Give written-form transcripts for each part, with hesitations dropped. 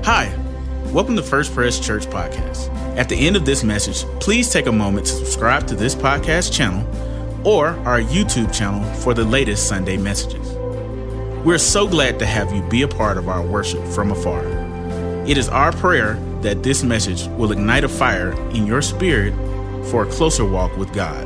Hi, welcome to First Pres Church Podcast. At the end of this message, please take a moment to subscribe to this podcast channel or our YouTube channel for the latest Sunday messages. We're so glad to have you be a part of our worship from afar. It is our prayer that this message will ignite a fire in your spirit for a closer walk with God.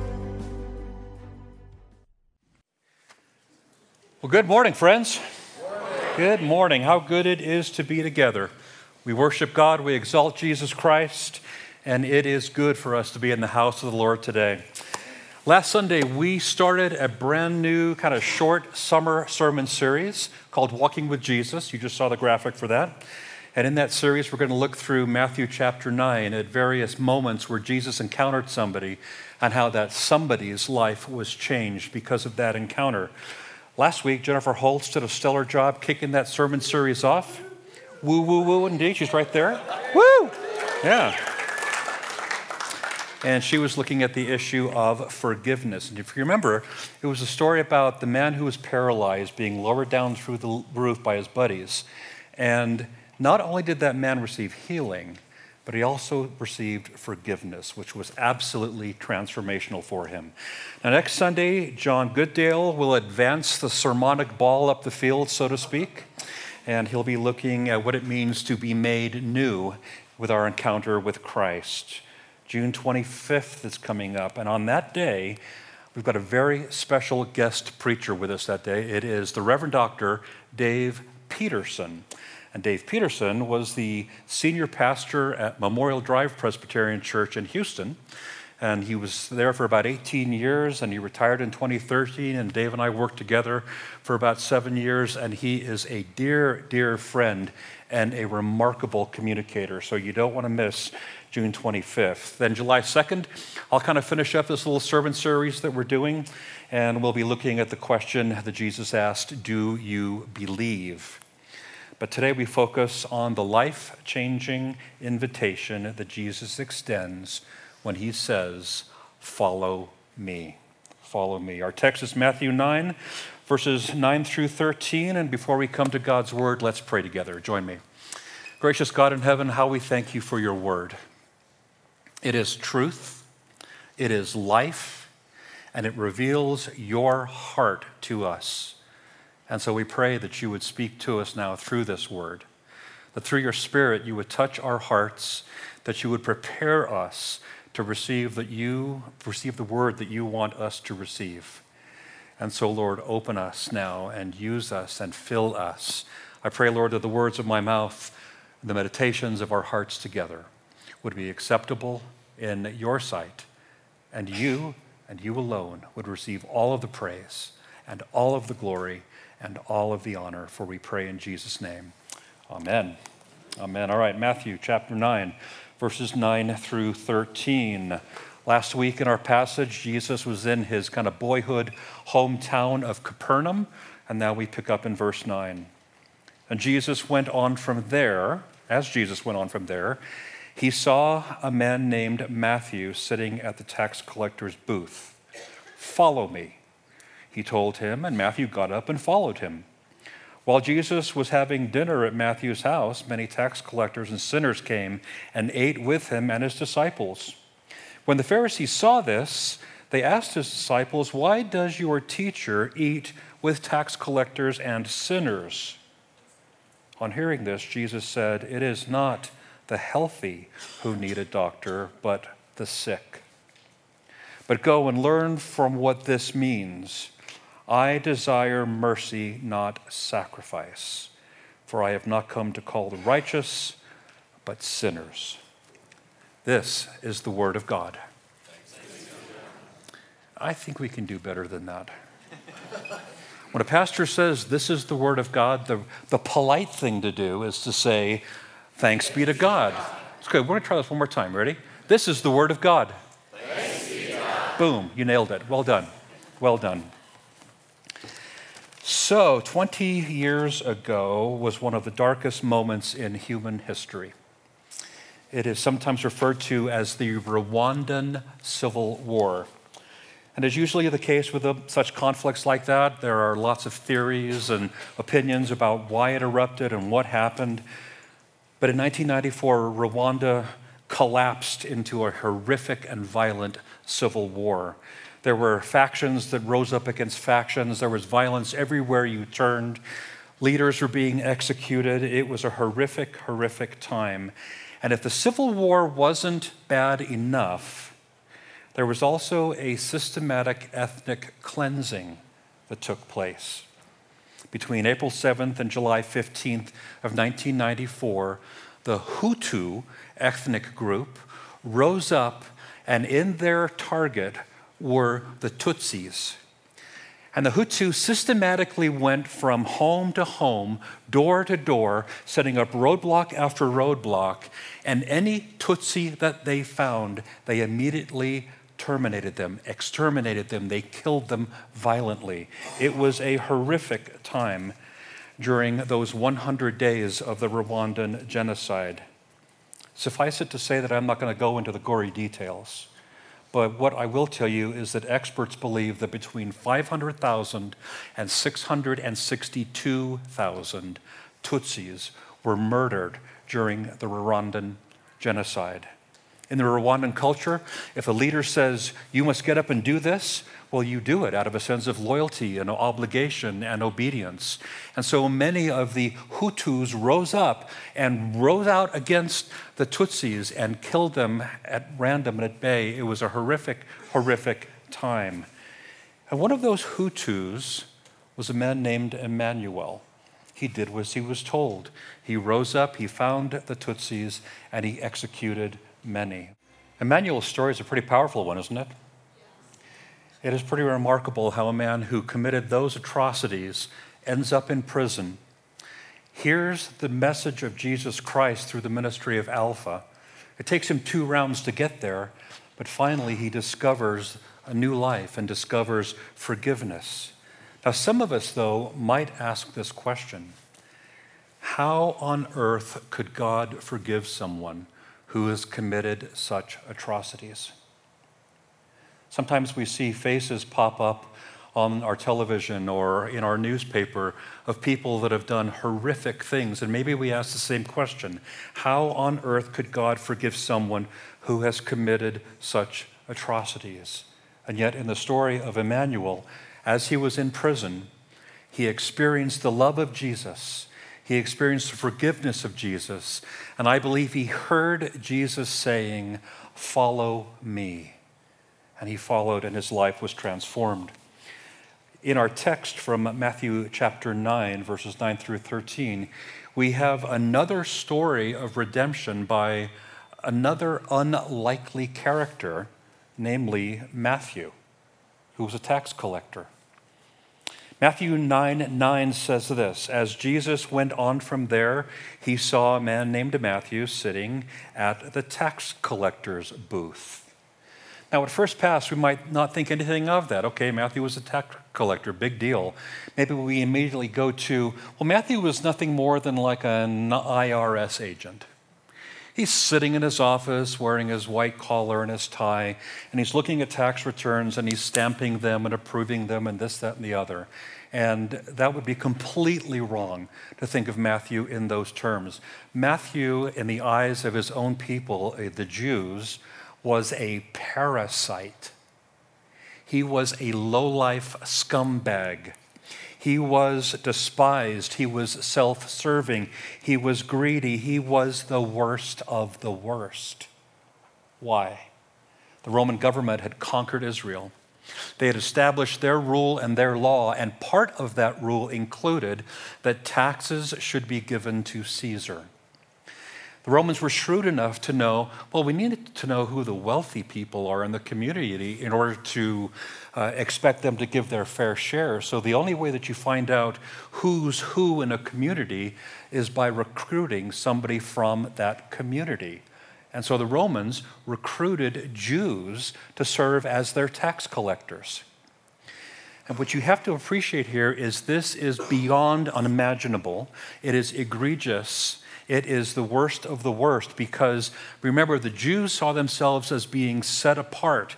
Well, good morning, friends. Good morning. How good it is to be together. We worship God, we exalt Jesus Christ, and it is good for us to be in the house of the Lord today. Last Sunday, we started a brand new kind of short summer sermon series called Walking with Jesus. You just saw the graphic for that. And in that series, we're going to look through Matthew chapter 9 at various moments where Jesus encountered somebody and how that somebody's life was changed because of that encounter. Last week, Jennifer Holtz did a stellar job kicking that sermon series off. Woo, woo, woo, indeed. She's right there. Woo! Yeah. And she was looking at the issue of forgiveness. And if you remember, it was a story about the man who was paralyzed being lowered down through the roof by his buddies. And not only did that man receive healing, but he also received forgiveness, which was absolutely transformational for him. Now, next Sunday, John Goodale will advance the sermonic ball up the field, so to speak, and he'll be looking at what it means to be made new with our encounter with Christ. June 25th is coming up, and on that day, we've got a very special guest preacher with us that day. It is the Reverend Dr. Dave Peterson. And Dave Peterson was the senior pastor at Memorial Drive Presbyterian Church in Houston. And he was there for about 18 years, and he retired in 2013. And Dave and I worked together for about 7 years. And he is a dear, dear friend and a remarkable communicator. So you don't want to miss June 25th. Then July 2nd, I'll kind of finish up this little sermon series that we're doing. And we'll be looking at the question that Jesus asked, do you believe? But today we focus on the life-changing invitation that Jesus extends when he says, follow me. Follow me. Our text is Matthew 9, verses 9 through 13. And before we come to God's word, let's pray together. Join me. Gracious God in heaven, how we thank you for your word. It is truth, it is life, and it reveals your heart to us. And so we pray that you would speak to us now through this word, that through your Spirit you would touch our hearts, that you would prepare us to receive the word that you want us to receive. And so, Lord, open us now and use us and fill us. I pray, Lord, that the words of my mouth, the meditations of our hearts together would be acceptable in your sight, and you alone would receive all of the praise and all of the glory and all of the honor, for we pray in Jesus' name. Amen. Amen. All right, Matthew chapter 9, verses 9 through 13. Last week in our passage, Jesus was in his kind of boyhood hometown of Capernaum, and now we pick up in verse 9. And Jesus went on from there, he saw a man named Matthew sitting at the tax collector's booth. Follow me, he told him, and Matthew got up and followed him. While Jesus was having dinner at Matthew's house, many tax collectors and sinners came and ate with him and his disciples. When the Pharisees saw this, they asked his disciples, "Why does your teacher eat with tax collectors and sinners?" On hearing this, Jesus said, "It is not the healthy who need a doctor, but the sick. But go and learn from what this means. I desire mercy, not sacrifice, for I have not come to call the righteous, but sinners." This is the word of God. I think we can do better than that. When a pastor says this is the word of God, the polite thing to do is to say, thanks be to God. It's good. We're going to try this one more time. Ready? This is the word of God. Thanks be to God. Boom. You nailed it. Well done. Well done. So, 20 years ago was one of the darkest moments in human history. It is sometimes referred to as the Rwandan Civil War. And as usually the case with such conflicts like that, there are lots of theories and opinions about why it erupted and what happened. But in 1994, Rwanda collapsed into a horrific and violent civil war. There were factions that rose up against factions. There was violence everywhere you turned. Leaders were being executed. It was a horrific, horrific time. And if the civil war wasn't bad enough, there was also a systematic ethnic cleansing that took place. Between April 7th and July 15th of 1994, the Hutu ethnic group rose up, and in their target were the Tutsis. And the Hutu systematically went from home to home, door to door, setting up roadblock after roadblock, and any Tutsi that they found, they immediately terminated them, exterminated them, they killed them violently. It was a horrific time during those 100 days of the Rwandan genocide. Suffice it to say that I'm not going to go into the gory details. But what I will tell you is that experts believe that between 500,000 and 662,000 Tutsis were murdered during the Rwandan genocide. In the Rwandan culture, if a leader says, you must get up and do this, well, you do it out of a sense of loyalty and obligation and obedience. And so many of the Hutus rose up and rose out against the Tutsis and killed them at random and at bay. It was a horrific, horrific time. And one of those Hutus was a man named Emmanuel. He did as he was told. He rose up, he found the Tutsis, and he executed many. Emmanuel's story is a pretty powerful one, isn't it? It is pretty remarkable how a man who committed those atrocities ends up in prison, hears the message of Jesus Christ through the ministry of Alpha. It takes him 2 rounds to get there, but finally he discovers a new life and discovers forgiveness. Now, some of us, though, might ask this question: how on earth could God forgive someone who has committed such atrocities? Sometimes we see faces pop up on our television or in our newspaper of people that have done horrific things, and maybe we ask the same question: how on earth could God forgive someone who has committed such atrocities? And yet in the story of Emmanuel, as he was in prison, he experienced the love of Jesus. He experienced the forgiveness of Jesus, and I believe he heard Jesus saying, "Follow me." And he followed, and his life was transformed. In our text from Matthew chapter 9, verses 9 through 13, we have another story of redemption by another unlikely character, namely Matthew, who was a tax collector. Matthew 9:9 says this: as Jesus went on from there, he saw a man named Matthew sitting at the tax collector's booth. Now, at first pass, we might not think anything of that. Okay, Matthew was a tax collector, big deal. Maybe we immediately go to, well, Matthew was nothing more than like an IRS agent. He's sitting in his office wearing his white collar and his tie, and he's looking at tax returns and he's stamping them and approving them and this, that, and the other. And that would be completely wrong to think of Matthew in those terms. Matthew, in the eyes of his own people, the Jews, was a parasite. He was a lowlife scumbag. He was despised. He was self-serving. He was greedy. He was the worst of the worst. Why? The Roman government had conquered Israel. They had established their rule and their law, and part of that rule included that taxes should be given to Caesar. The Romans were shrewd enough to know, well, we needed to know who the wealthy people are in the community in order to expect them to give their fair share. So the only way that you find out who's who in a community is by recruiting somebody from that community. And so the Romans recruited Jews to serve as their tax collectors. And what you have to appreciate here is this is beyond unimaginable. It is egregious. It is the worst of the worst, because remember, the Jews saw themselves as being set apart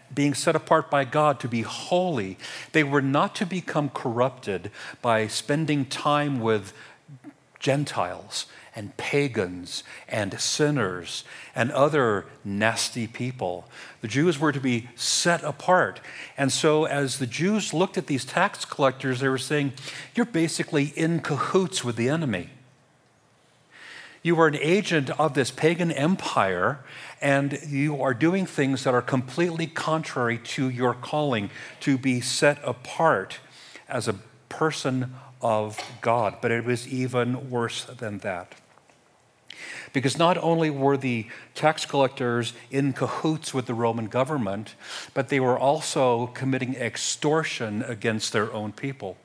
by God to be holy. They were not to become corrupted by spending time with Gentiles and pagans and sinners and other nasty people. The Jews were to be set apart. And so as the Jews looked at these tax collectors, they were saying, you're basically in cahoots with the enemy. You are an agent of this pagan empire, and you are doing things that are completely contrary to your calling to be set apart as a person of God. But it was even worse than that. Because not only were the tax collectors in cahoots with the Roman government, but they were also committing extortion against their own people.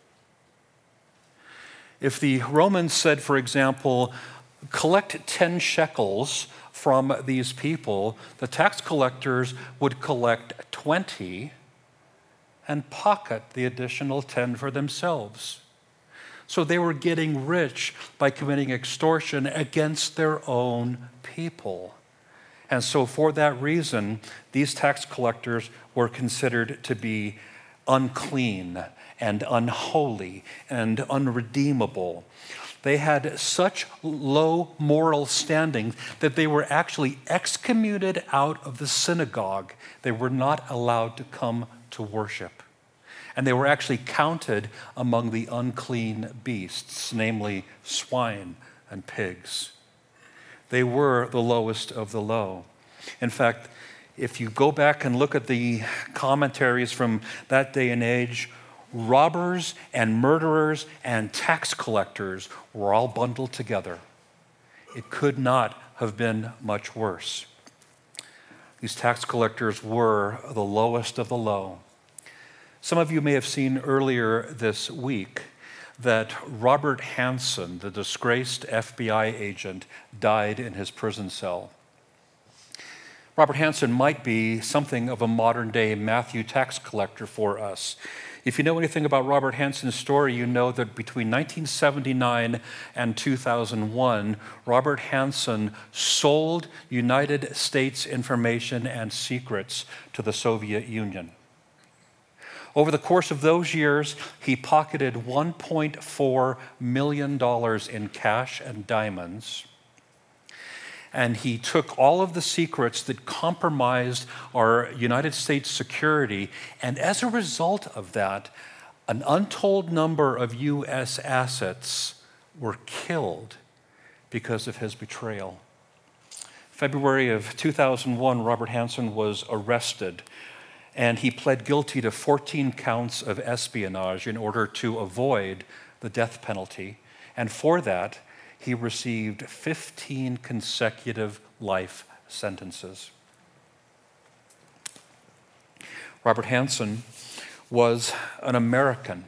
If the Romans said, for example, collect 10 shekels from these people, the tax collectors would collect 20 and pocket the additional 10 for themselves. So they were getting rich by committing extortion against their own people. And so for that reason, these tax collectors were considered to be unclean and unholy and unredeemable. They had such low moral standing that they were actually excommunicated out of the synagogue. They were not allowed to come to worship. And they were actually counted among the unclean beasts, namely swine and pigs. They were the lowest of the low. In fact, if you go back and look at the commentaries from that day and age, robbers and murderers and tax collectors were all bundled together. It could not have been much worse. These tax collectors were the lowest of the low. Some of you may have seen earlier this week that Robert Hansen, the disgraced FBI agent, died in his prison cell. Robert Hansen might be something of a modern-day Matthew tax collector for us. If you know anything about Robert Hansen's story, you know that between 1979 and 2001, Robert Hansen sold United States information and secrets to the Soviet Union. Over the course of those years, he pocketed $1.4 million in cash and diamonds. And he took all of the secrets that compromised our United States security. And as a result of that, an untold number of U.S. assets were killed because of his betrayal. February of 2001, Robert Hansen was arrested. And he pled guilty to 14 counts of espionage in order to avoid the death penalty. And for that, he received 15 consecutive life sentences. Robert Hansen was an American,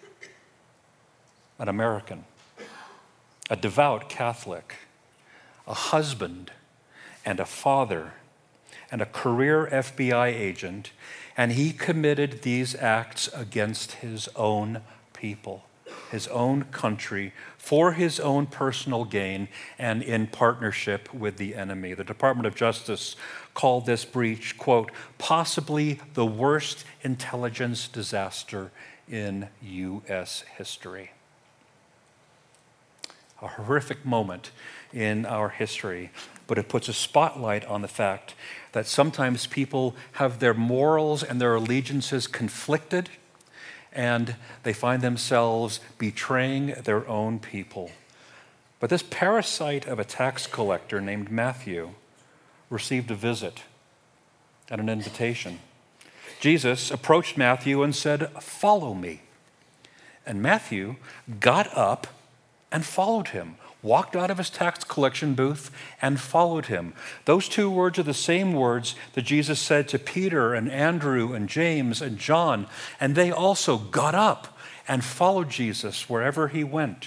a devout Catholic, a husband and a father, and a career FBI agent, and he committed these acts against his own people, his own country, for his own personal gain, and in partnership with the enemy. The Department of Justice called this breach, quote, possibly the worst intelligence disaster in U.S. history. A horrific moment in our history, but it puts a spotlight on the fact that sometimes people have their morals and their allegiances conflicted, and they find themselves betraying their own people. But this parasite of a tax collector named Matthew received a visit and an invitation. Jesus approached Matthew and said, "Follow me." And Matthew got up and followed him, walked out of his tax collection booth and followed him. Those two words are the same words that Jesus said to Peter and Andrew and James and John, and they also got up and followed Jesus wherever he went.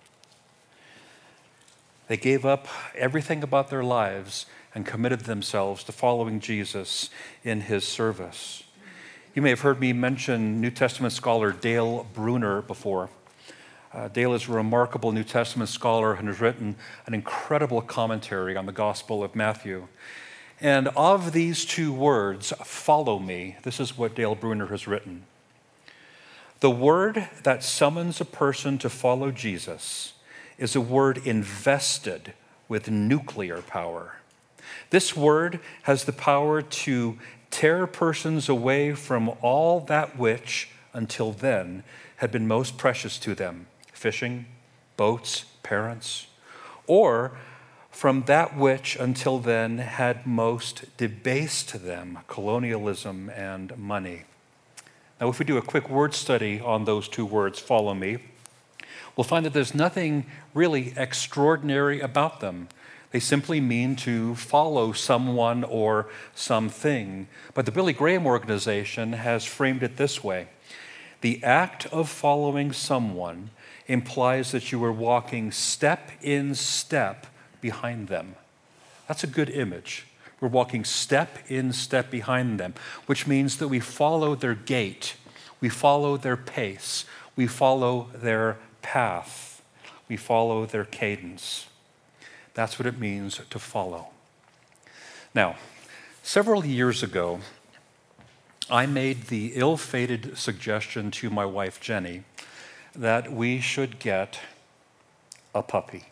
They gave up everything about their lives and committed themselves to following Jesus in his service. You may have heard me mention New Testament scholar Dale Bruner before. Dale is a remarkable New Testament scholar and has written an incredible commentary on the Gospel of Matthew. And of these two words, follow me, this is what Dale Bruner has written. The word that summons a person to follow Jesus is a word invested with nuclear power. This word has the power to tear persons away from all that which, until then, had been most precious to them, fishing, boats, parents, or from that which, until then, had most debased them, colonialism and money. Now, if we do a quick word study on those two words, follow me, we'll find that there's nothing really extraordinary about them. They simply mean to follow someone or something. But the Billy Graham organization has framed it this way. The act of following someone implies that you are walking step in step behind them. That's a good image. We're walking step in step behind them, which means that we follow their gait, we follow their pace, we follow their path, we follow their cadence. That's what it means to follow. Now, several years ago, I made the ill-fated suggestion to my wife, Jenny, that we should get a puppy.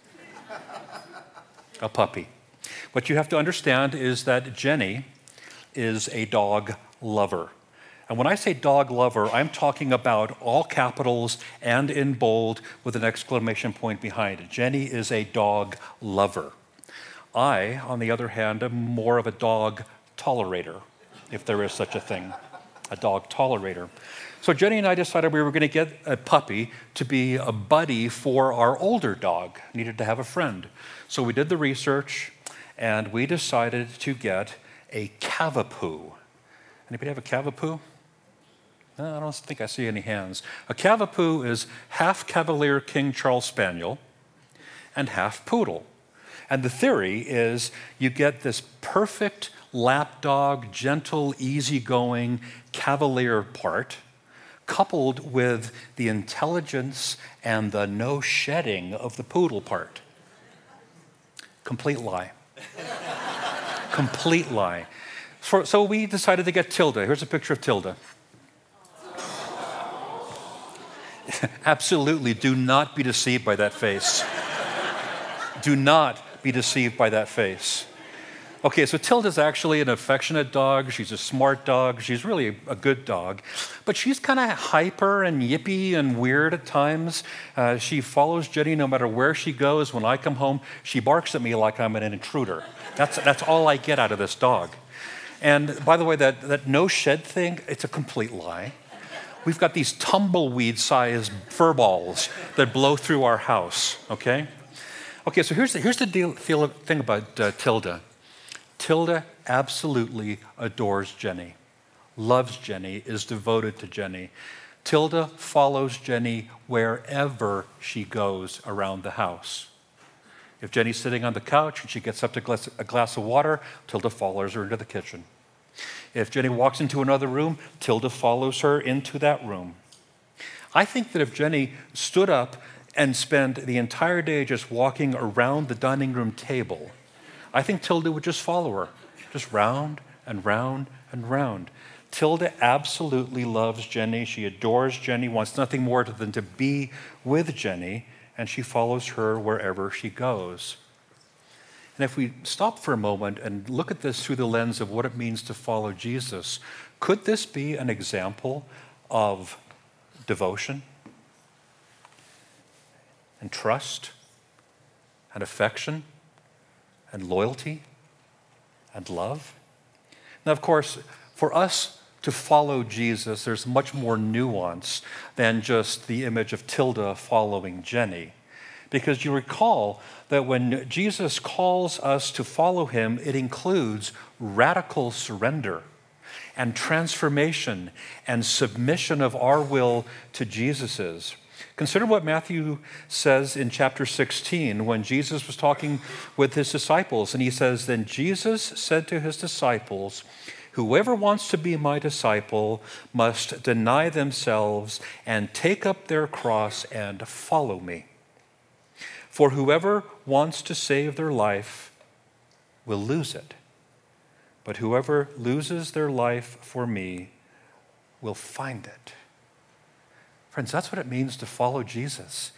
A puppy. What you have to understand is that Jenny is a dog lover. And when I say dog lover, I'm talking about all capitals and in bold with an exclamation point behind it. Jenny is a dog lover. I, on the other hand, am more of a dog tolerator, if there is such a thing, a dog tolerator. So Jenny and I decided we were going to get a puppy to be a buddy for our older dog. Needed to have a friend. So we did the research, and we decided to get a Cavapoo. Anybody have a Cavapoo? I don't think I see any hands. A Cavapoo is half Cavalier King Charles Spaniel and half Poodle. And the theory is you get this perfect lapdog, gentle, easygoing Cavalier part, coupled with the intelligence and the no shedding of the Poodle part. Complete lie. Complete lie. So we decided to get Tilda. Here's a picture of Tilda. Absolutely, do not be deceived by that face. Do not be deceived by that face. Okay, so Tilda's actually an affectionate dog. She's a smart dog. She's really a good dog. But she's kind of hyper and yippy and weird at times. She follows Jenny no matter where she goes. When I come home, she barks at me like I'm an intruder. That's all I get out of this dog. And by the way, that no shed thing, it's a complete lie. We've got these tumbleweed-sized fur balls that blow through our house, okay? Okay, so here's the thing about Tilda. Tilda absolutely adores Jenny, loves Jenny, is devoted to Jenny. Tilda follows Jenny wherever she goes around the house. If Jenny's sitting on the couch and she gets up to a glass of water, Tilda follows her into the kitchen. If Jenny walks into another room, Tilda follows her into that room. I think that if Jenny stood up and spent the entire day just walking around the dining room table, I think Tilda would just follow her, just round and round and round. Tilda absolutely loves Jenny. She adores Jenny, wants nothing more than to be with Jenny, and she follows her wherever she goes. And if we stop for a moment and look at this through the lens of what it means to follow Jesus, could this be an example of devotion and trust and affection and loyalty and love? Now, of course, for us to follow Jesus, there's much more nuance than just the image of Tilda following Jenny. Because you recall that when Jesus calls us to follow him, it includes radical surrender and transformation and submission of our will to Jesus's. Consider what Matthew says in chapter 16 when Jesus was talking with his disciples. And he says, "Then Jesus said to his disciples, 'Whoever wants to be my disciple must deny themselves and take up their cross and follow me. For whoever wants to save their life will lose it. But whoever loses their life for me will find it.'" Friends, that's what it means to follow Jesus.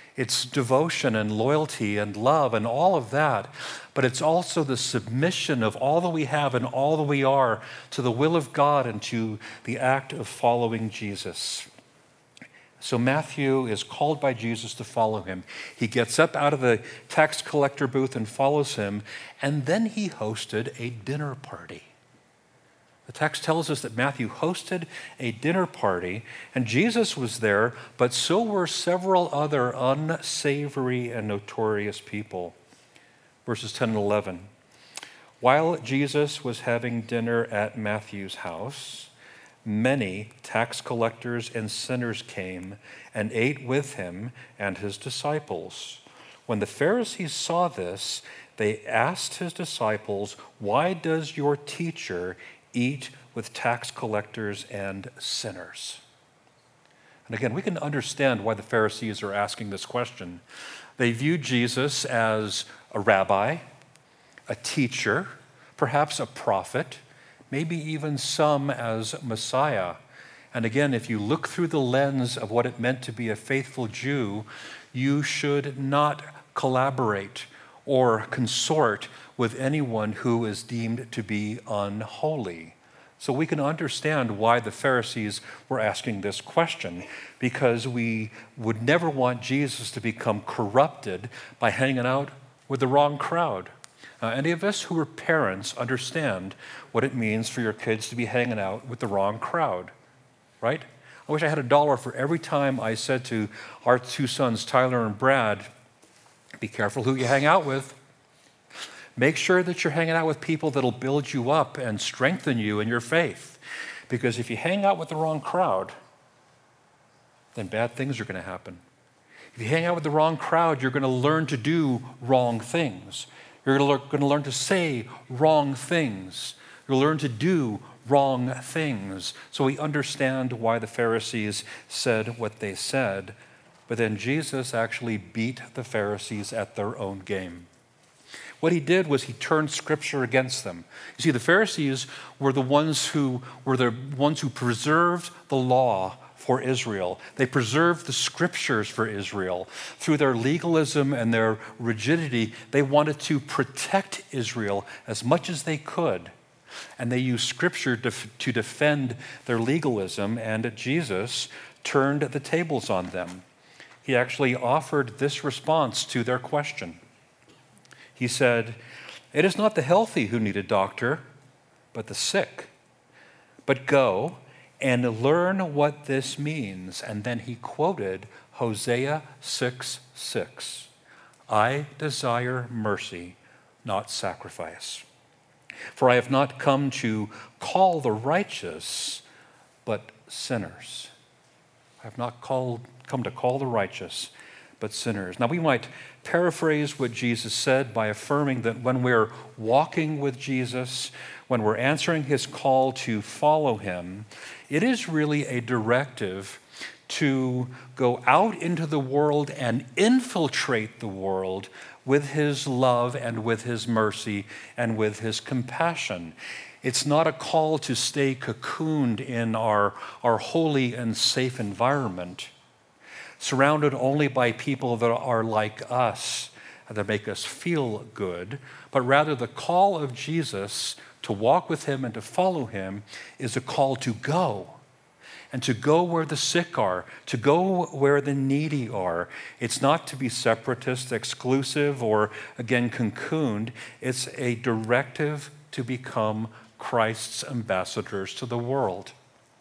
It's devotion and loyalty and love and all of that. But it's also the submission of all that we have and all that we are to the will of God and to the act of following Jesus. So Matthew is called by Jesus to follow him. He gets up out of the tax collector booth and follows him, and then he hosted a dinner party. The text tells us that Matthew hosted a dinner party, and Jesus was there, but so were several other unsavory and notorious people. Verses 10 and 11. While Jesus was having dinner at Matthew's house, many tax collectors and sinners came and ate with him and his disciples. When the Pharisees saw this, they asked his disciples, "Why does your teacher eat with tax collectors and sinners?" And again, we can understand why the Pharisees are asking this question. They viewed Jesus as a rabbi, a teacher, perhaps a prophet, maybe even some as Messiah. And again, if you look through the lens of what it meant to be a faithful Jew, you should not collaborate or consort with anyone who is deemed to be unholy. So we can understand why the Pharisees were asking this question, because we would never want Jesus to become corrupted by hanging out with the wrong crowd. Any of us who are parents understand what it means for your kids to be hanging out with the wrong crowd, right? I wish I had $1 for every time I said to our two sons, Tyler and Brad, be careful who you hang out with. Make sure that you're hanging out with people that'll build you up and strengthen you in your faith. Because if you hang out with the wrong crowd, then bad things are going to happen. If you hang out with the wrong crowd, you're going to learn to do wrong things. You're going to learn to say wrong things. You'll learn to do wrong things. So we understand why the Pharisees said what they said. But then Jesus actually beat the Pharisees at their own game. What he did was he turned Scripture against them. You see, the Pharisees were the ones who preserved the law for Israel. They preserved the Scriptures for Israel. Through their legalism and their rigidity, they wanted to protect Israel as much as they could. And they used Scripture to defend their legalism, and Jesus turned the tables on them. He actually offered this response to their question. He said, "It is not the healthy who need a doctor, but the sick. But go and learn what this means." And then he quoted Hosea 6:6. "I desire mercy, not sacrifice. For I have not come to call the righteous, but sinners." I have not come to call the righteous, but sinners. Now we might paraphrase what Jesus said by affirming that when we're walking with Jesus, when we're answering his call to follow him, it is really a directive to go out into the world and infiltrate the world with his love and with his mercy and with his compassion. It's not a call to stay cocooned in our holy and safe environment, surrounded only by people that are like us, that make us feel good, but rather the call of Jesus to walk with him and to follow him is a call to go, and to go where the sick are, to go where the needy are. It's not to be separatist, exclusive, or again cocooned. It's a directive to become Christ's ambassadors to the world.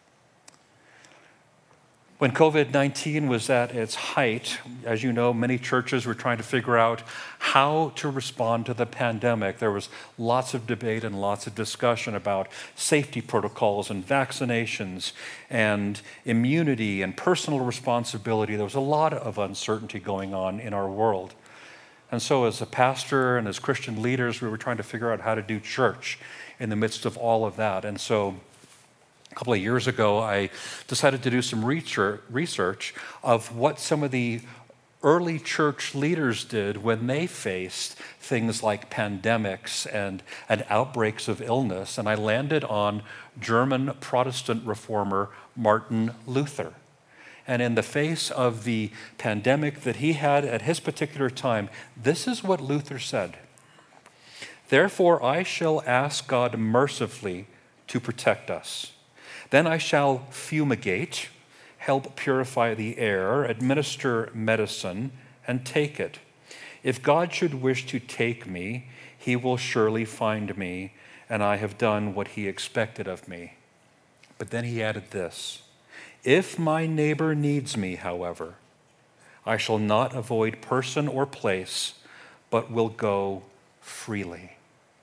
When COVID-19 was at its height, as you know, many churches were trying to figure out how to respond to the pandemic. There was lots of debate and lots of discussion about safety protocols and vaccinations and immunity and personal responsibility. There was a lot of uncertainty going on in our world. And so as a pastor and as Christian leaders, we were trying to figure out how to do church in the midst of all of that. And so a couple of years ago, I decided to do some research of what some of the early church leaders did when they faced things like pandemics and outbreaks of illness. And I landed on German Protestant reformer Martin Luther. and in the face of the pandemic that he had at his particular time, this is what Luther said. Therefore, I shall ask God mercifully to protect us. Then I shall fumigate, help purify the air, administer medicine, and take it. If God should wish to take me, he will surely find me, and I have done what he expected of me. But then he added this, if my neighbor needs me, however, I shall not avoid person or place, but will go freely.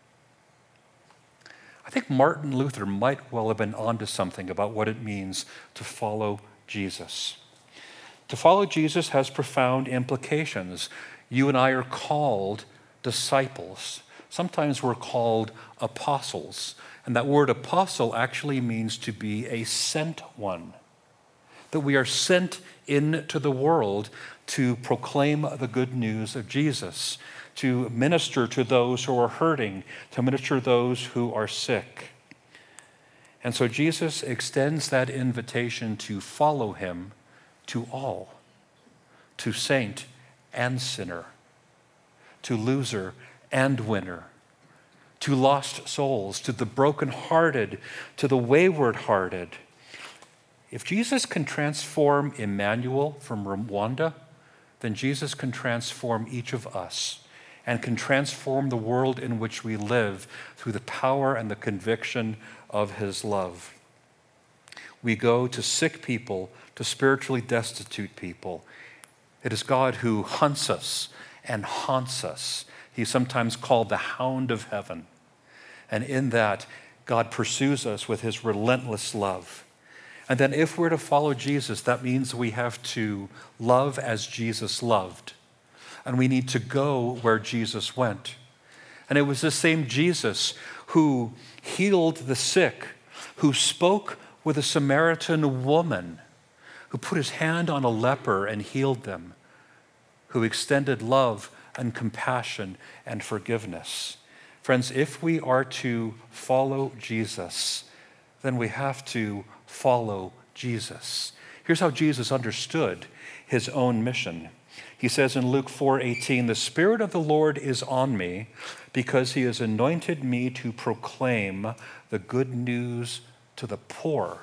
I think Martin Luther might well have been onto something about what it means to follow Jesus. To follow Jesus has profound implications. You and I are called disciples. Sometimes we're called apostles. And that word apostle actually means to be a sent one. That we are sent into the world to proclaim the good news of Jesus, to minister to those who are hurting, to minister to those who are sick. And so Jesus extends that invitation to follow him to all, to saint and sinner, to loser and winner, to lost souls, to the brokenhearted, to the wayward-hearted. If Jesus can transform Emmanuel from Rwanda, then Jesus can transform each of us and can transform the world in which we live through the power and the conviction of his love. We go to sick people, to spiritually destitute people. It is God who hunts us and haunts us. He's sometimes called the hound of heaven. And in that, God pursues us with his relentless love. And then if we're to follow Jesus, that means we have to love as Jesus loved. And we need to go where Jesus went. And it was the same Jesus who healed the sick, who spoke with a Samaritan woman, who put his hand on a leper and healed them, who extended love and compassion and forgiveness. Friends, if we are to follow Jesus, then we have to follow Jesus. Here's how Jesus understood his own mission. He says in Luke 4:18, the Spirit of the Lord is on me because he has anointed me to proclaim the good news to the poor.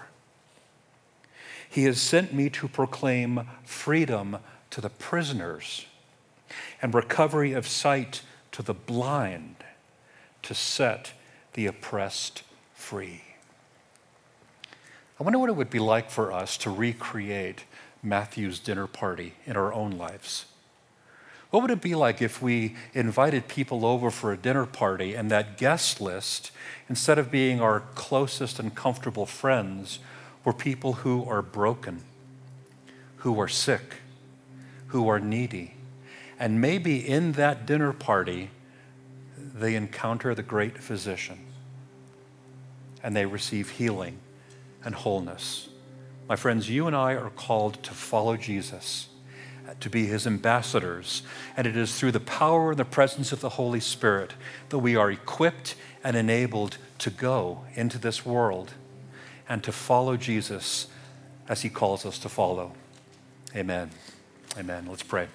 He has sent me to proclaim freedom to the prisoners and recovery of sight to the blind, to set the oppressed free. I wonder what it would be like for us to recreate Matthew's dinner party in our own lives. What would it be like if we invited people over for a dinner party and that guest list, instead of being our closest and comfortable friends, were people who are broken, who are sick, who are needy, and maybe in that dinner party they encounter the great physician and they receive healing and wholeness. My friends, you and I are called to follow Jesus, to be his ambassadors, and it is through the power and the presence of the Holy Spirit that we are equipped and enabled to go into this world and to follow Jesus as he calls us to follow. Amen. Amen. Let's pray.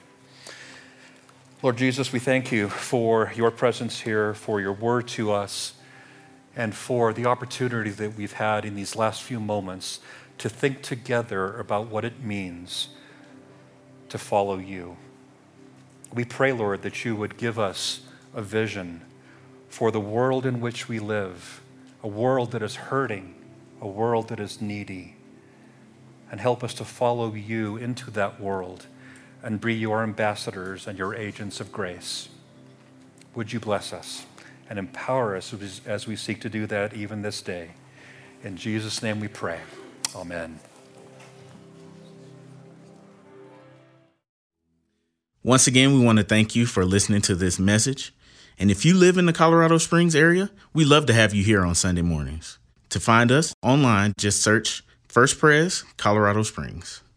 Lord Jesus, we thank you for your presence here, for your word to us, and for the opportunity that we've had in these last few moments to think together about what it means to follow you. We pray, Lord, that you would give us a vision for the world in which we live, a world that is hurting, a world that is needy, and help us to follow you into that world and be your ambassadors and your agents of grace. Would you bless us and empower us as we seek to do that even this day? In Jesus' name we pray. Amen. Once again, we want to thank you for listening to this message. And if you live in the Colorado Springs area, we love to have you here on Sunday mornings. To find us online, just search First Pres Colorado Springs.